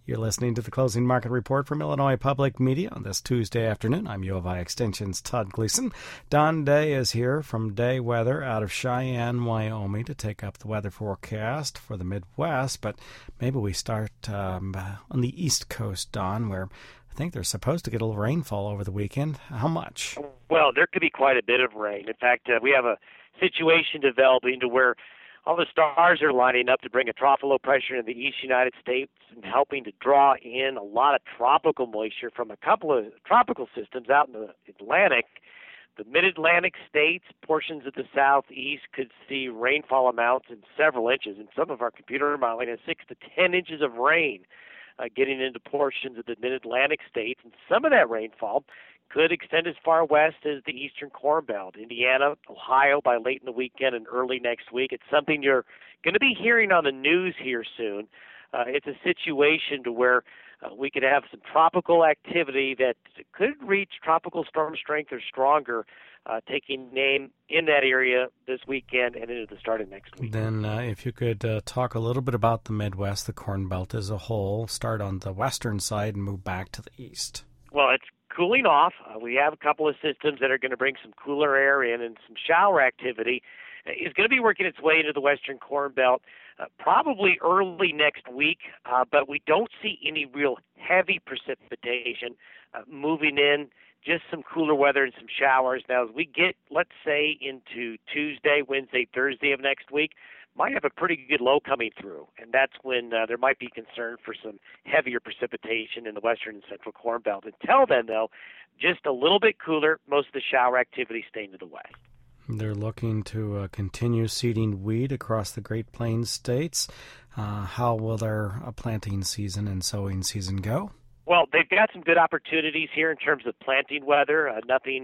You're listening to the Closing Market Report from Illinois Public Media on this Tuesday afternoon. I'm U of I Extension's Todd Gleason. Don Day is here from Day Weather out of Cheyenne, Wyoming, to take up the weather forecast for the Midwest. But maybe we start on the East Coast, Don, where I think they're supposed to get a little rainfall over the weekend. How much? Well, there could be quite a bit of rain. In fact, we have a situation developing to where all the stars are lining up to bring a tropical low pressure into the east United States and helping to draw in a lot of tropical moisture from a couple of tropical systems out in the Atlantic. The mid-Atlantic states, portions of the southeast could see rainfall amounts in several inches. And some of our computer modeling has 6 to 10 inches of rain getting into portions of the mid-Atlantic states. And some of that rainfall could extend as far west as the eastern Corn Belt, Indiana, Ohio by late in the weekend and early next week. It's something you're going to be hearing on the news here soon. It's a situation to where we could have some tropical activity that could reach tropical storm strength or stronger, taking name in that area this weekend and into the start of next week. Then if you could talk a little bit about the Midwest, the Corn Belt as a whole, start on the western side and move back to the east. Well, it's cooling off. We have a couple of systems that are going to bring some cooler air in, and some shower activity is going to be working its way into the western Corn Belt probably early next week, but we don't see any real heavy precipitation moving in, just some cooler weather and some showers. Now, as we get, let's say, into Tuesday, Wednesday, Thursday of next week, might have a pretty good low coming through, and that's when there might be concern for some heavier precipitation in the western and central Corn Belt. Until then, though, just a little bit cooler, most of the shower activity staying to the west. They're looking to continue seeding wheat across the Great Plains states. How will their planting season and sowing season go? Well, they've got some good opportunities here in terms of planting weather, nothing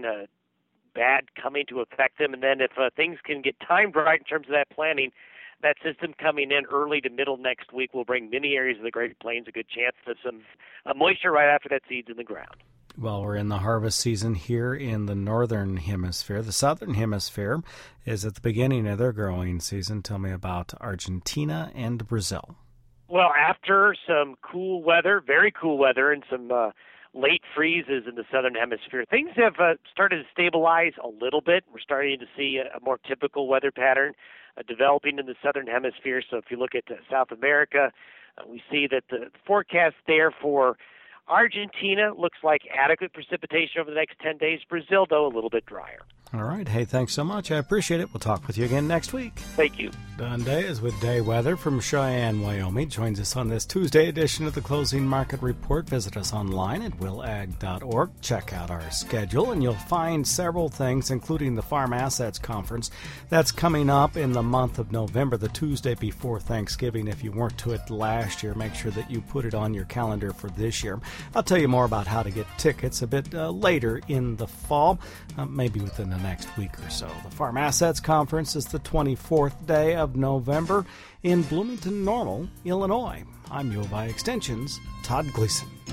bad coming to affect them. And then if things can get timed right in terms of that planting, that system coming in early to middle next week will bring many areas of the Great Plains a good chance of some moisture right after that seed's in the ground. Well, we're in the harvest season here in the northern hemisphere. The southern hemisphere is at the beginning of their growing season. Tell me about Argentina and Brazil. Well, after some cool weather, very cool weather, and some late freezes in the southern hemisphere, things have started to stabilize a little bit. We're starting to see a more typical weather pattern developing in the southern hemisphere. So if you look at South America, we see that the forecast there for Argentina looks like adequate precipitation over the next 10 days. Brazil, though, a little bit drier. All right. Hey, thanks so much. I appreciate it. We'll talk with you again next week. Thank you. Don Day is with Day Weather from Cheyenne, Wyoming. Joins us on this Tuesday edition of the Closing Market Report. Visit us online at willag.org. Check out our schedule, and you'll find several things, including the Farm Assets Conference that's coming up in the month of November, the Tuesday before Thanksgiving. If you weren't to it last year, make sure that you put it on your calendar for this year. I'll tell you more about how to get tickets a bit later in the fall, maybe within the next week or so. The Farm Assets Conference is the 24th day of November in Bloomington Normal, Illinois. I'm U of I Extension's Todd Gleason.